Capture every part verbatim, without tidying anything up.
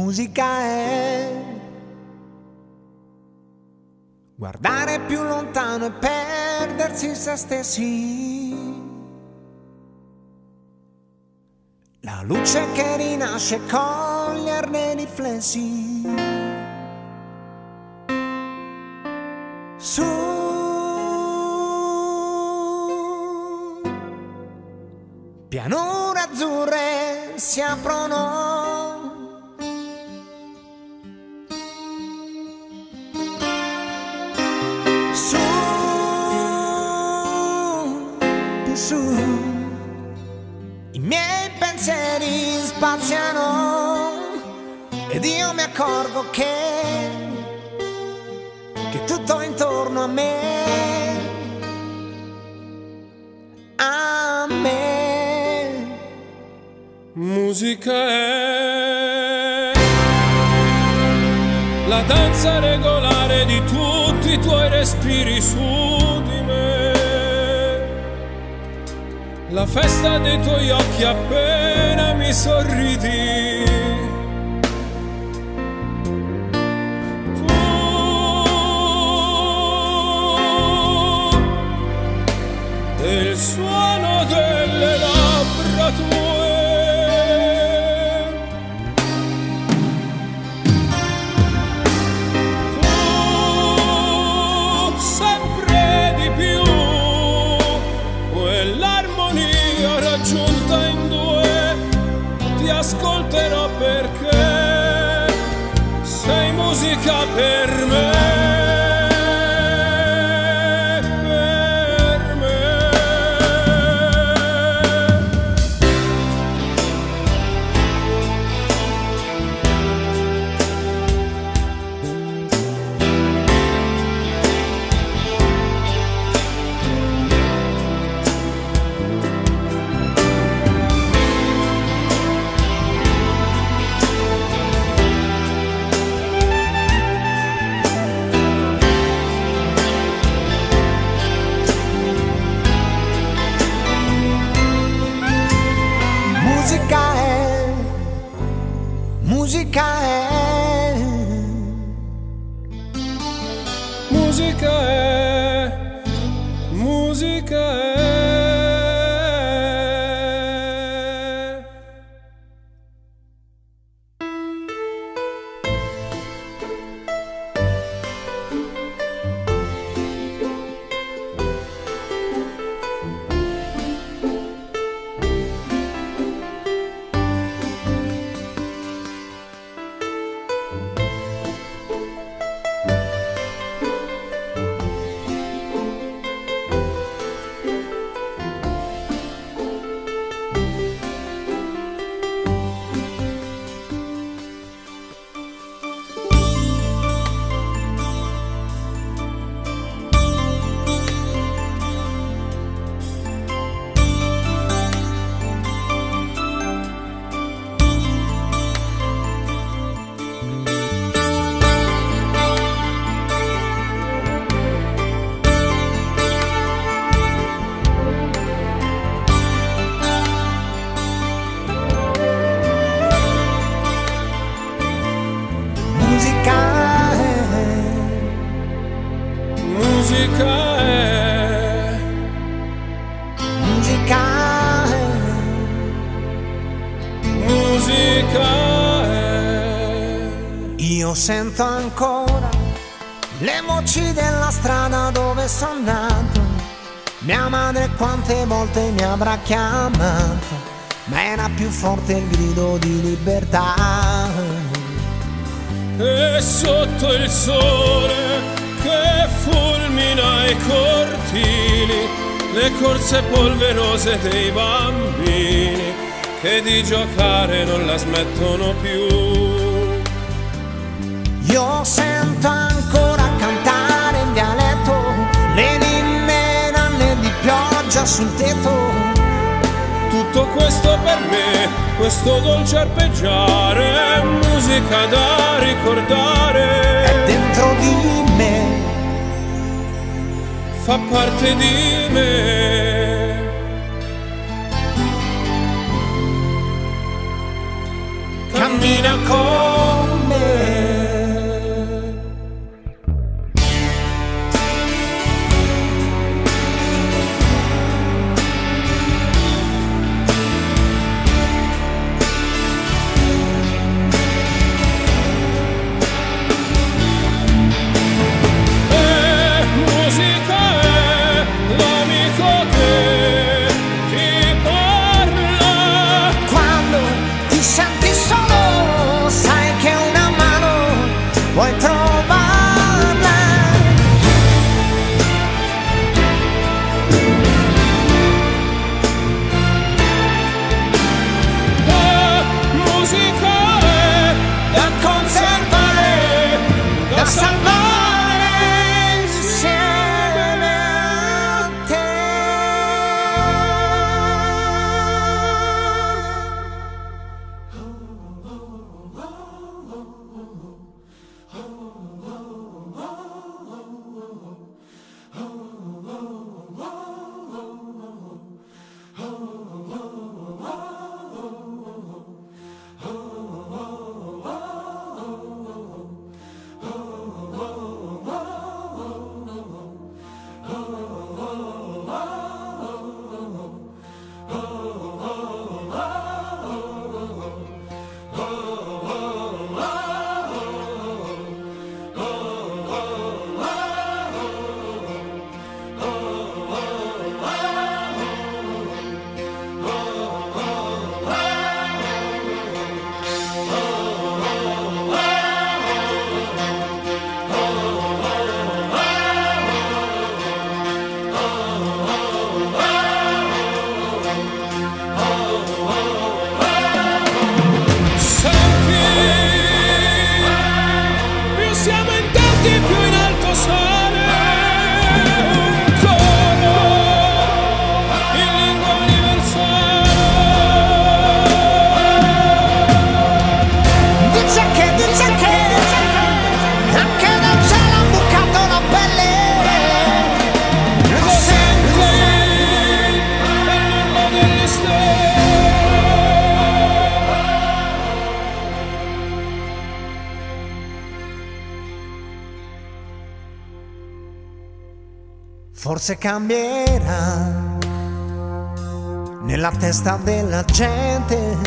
Musica è guardare più lontano e perdersi in se stessi. La luce che rinasce e coglierne i riflessi. Su pianure azzurre si aprono. Su, più su, i miei pensieri spaziano ed io mi accorgo che, che tutto intorno a me, a me, musica è la danza regolare di tutti i tuoi respiri su di me, la festa dei tuoi occhi appena mi sorridi. Tu, e il suono delle labbra tue. Raggiunta in due, ti ascolterò perché sei musica per me. Musica è, musica è, musica è, musica è. Musica è, musica è, musica è. Io sento ancora le voci della strada dove sono nato. Mia madre quante volte mi avrà chiamato, ma era più forte il grido di libertà. E sotto il sole che fulmina i cortili, le corse polverose dei bambini che di giocare non la smettono più. Io sento ancora cantare in dialetto le ninne nanne di pioggia sul tetto. Tutto questo per me, questo dolce arpeggiare, è musica da ricordare. È dentro di me, fa parte di me. Cammina con forse cambierà nella testa della gente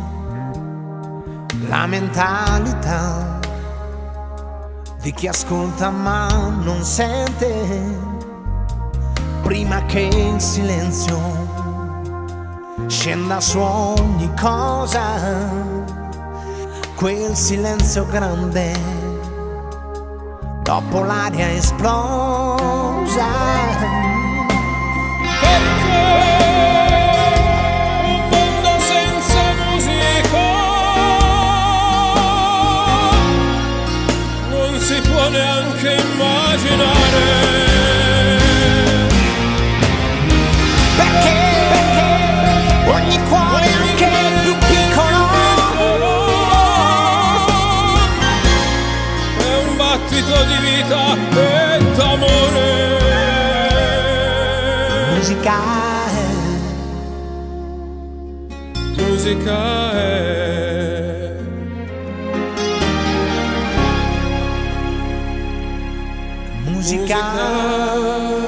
la mentalità di chi ascolta ma non sente, prima che il silenzio scenda su ogni cosa, quel silenzio grande dopo l'aria esplosa. Perché un mondo senza musica non si può neanche immaginare. Perché, perché ogni cuore, anche il più piccolo, è un battito di vita e d'amore. musica è, Musica è, musica musica